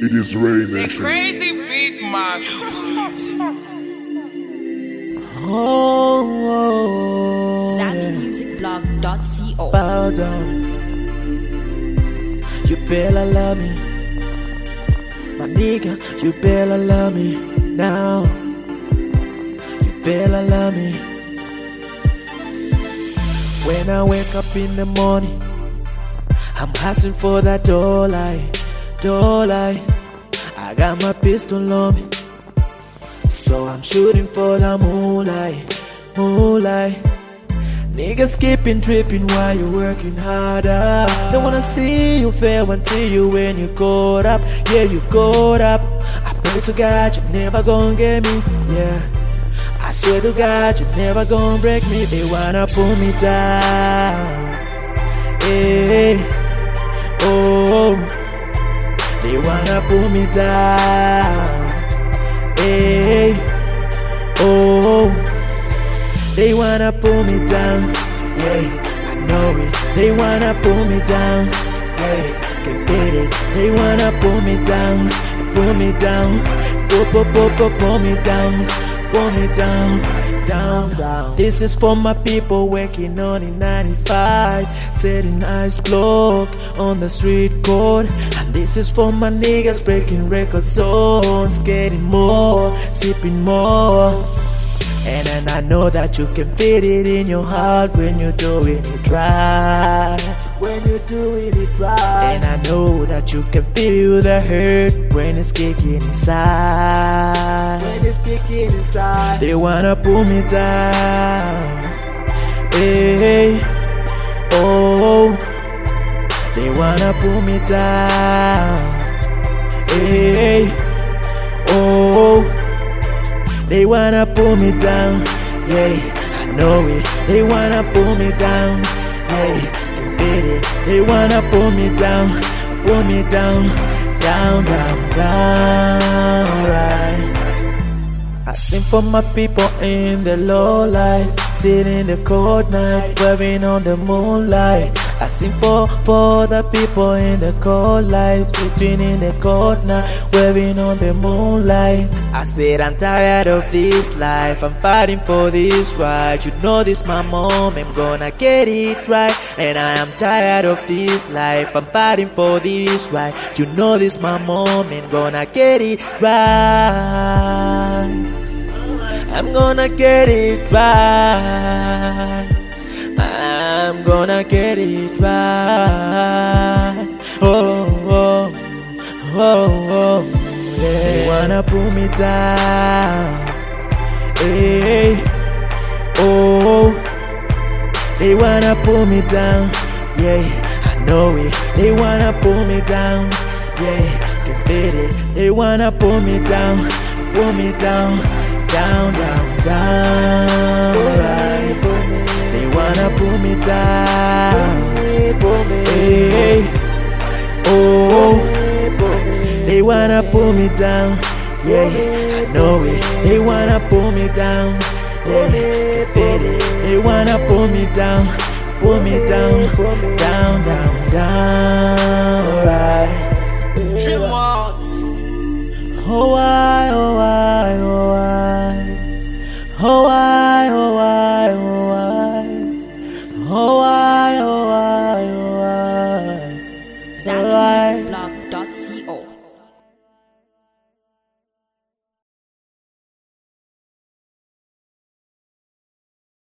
It is Ray The Nation. crazy beat master. ZambianMusicBlog.co. Bow down. You better love me, my nigga. You better love me now. You better love me. When I wake up in the morning, I'm hustling for that dollar. I got my pistol on me, so I'm shooting for the moonlight. Niggas skipping, tripping while you're working harder. They wanna see you fail until you when you caught up. Yeah, you caught up. I pray to God you never gonna get me. Yeah, I swear to God you never gonna break me. They wanna pull me down. Hey, oh, they wanna pull me down. Hey, oh, they wanna pull me down. Yeah, I know it. They wanna pull me down. Yeah, can get it. They wanna pull me down. Pull me down. Pull me down. Pull me down. Down. This is for my people working on in 95, setting ice block on the street code. And this is for my niggas breaking record zones, getting more, sipping more. And then I know that you can feel it in your heart when you're doing it right. And I know that you can feel the hurt when it's kicking inside. They wanna pull me down. Hey, oh, they wanna pull me down. Hey, oh, they wanna pull me down. Yeah, I know it. They wanna pull me down. Yeah, can beat it. They wanna pull me down. Pull me down. Down, right. I sing for my people in the low life, sitting in the cold night, wearing on the moonlight. I sing for the people in the cold life, sitting in the cold night, wearing on the moonlight. I said I'm tired of this life, I'm fighting for this right. You know this my mom, I'm gonna get it right. And I am tired of this life, I'm fighting for this right. You know this my mom, I'm gonna get it right. I'm gonna get it right. I'm gonna get it right. Oh, yeah. They wanna pull me down. Hey, oh, they wanna pull me down. Yeah, I know it. They wanna pull me down. Yeah, can feel it. They wanna pull me down. Pull me down. Down, right. They wanna pull me down. Hey, oh, they wanna pull me down. Yeah, I know it. They wanna pull me down. Yeah, can feel it. They wanna pull me down. Pull me down. Down, right. Dreamworks. Oh, I. ZambianMusicBlog.co.